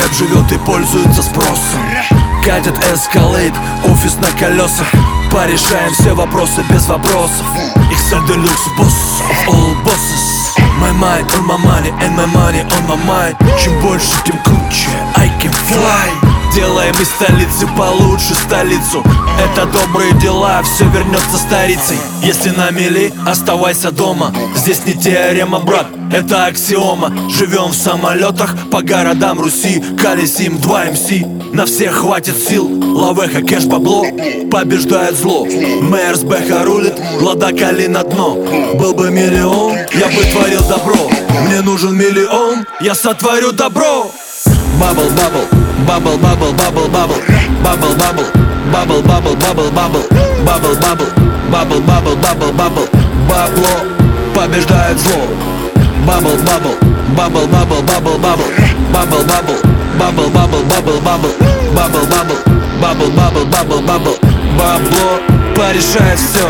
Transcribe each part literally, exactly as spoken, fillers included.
рэп живет и пользуется спросом. Катит эскалейт, офис на колесах. Порешаем все вопросы без вопросов. Икс эл Deluxe, boss of all bosses. My mind on my money and my money on my mind. Чем больше, тем круче, I can fly. Делаем из столицы получше столицу. Это добрые дела, все вернется старицей. Если на мели, оставайся дома. Здесь не теорема, брат, это аксиома. Живем в самолетах по городам Руси. Колесим два эм си, на всех хватит сил. Лавеха, кэш, бабло, побеждает зло. Мэрс Бэха рулит, Лада Кали на дно. Был бы миллион, я бы творил добро. Мне нужен миллион, я сотворю добро. Бабл, бабл, бабл, бабл, бабл, бабл, бабл, бабл, бабл, бабл, бабл, бабл, бабл, бабл, бабл, бабл, бабл, бабл, бабло побеждает зло. Бабл, бабл, бабл, бабл, бабл, бабл, бабл, бабл, бабл, бабл, бабл, бабл, бабл, бабл, бабл, бабл, бабл, бабл, бабло порешает все.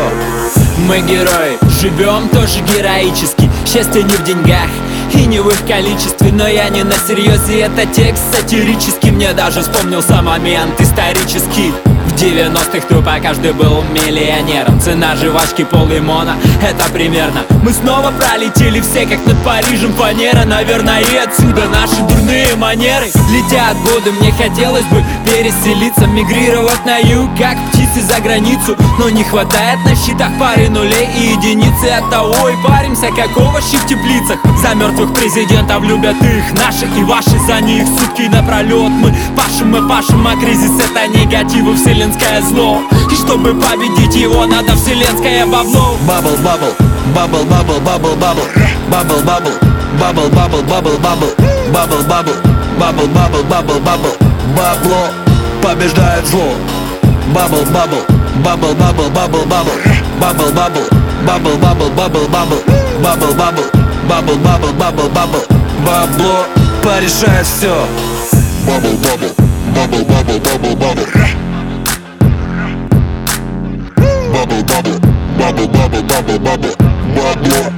Мы герои, живем тоже героически. Счастье не в деньгах и не в их количестве. Но я не на серьезе, это текст сатирический. Мне даже вспомнился момент исторический. В девяностых тупо каждый был миллионером. Цена жвачки пол-лимона, это примерно. Мы снова пролетели все, как над Парижем фанера. Наверное, и отсюда наши дурные манеры. Летят годы, мне хотелось бы переселиться, мигрировать на юг, как птицы за границу. Но не хватает на счетах пары нулей и единицы. Оттого и паримся, как овощи в теплицах. За мертвых президентов любят их, наших и ваши. За них сутки напролет мы пашем, мы пашем. А кризис это негатив и вселенское зло. И чтобы победить его, надо вселенское бабло. Бабл, бабл, бабл, бабл, бабл, бабл, бабл, бабл, бабл, бабл, бабл, бабл, бабл, бабл, бабл, бабл, бабл, бабл, бабло побеждает зло. Бабл, бабл, бабл, бабл, бабл, бабл, бабл, бабл, бабл, бабл, бабл, бабл, бабл, бабл, бабл, бабл, бабл, бабл, бабло порешает все. Бабл, бабл, бабл, бабл, бабл, бабл, бабл, бабл, бабл, бабл, бабл, бабл, бабло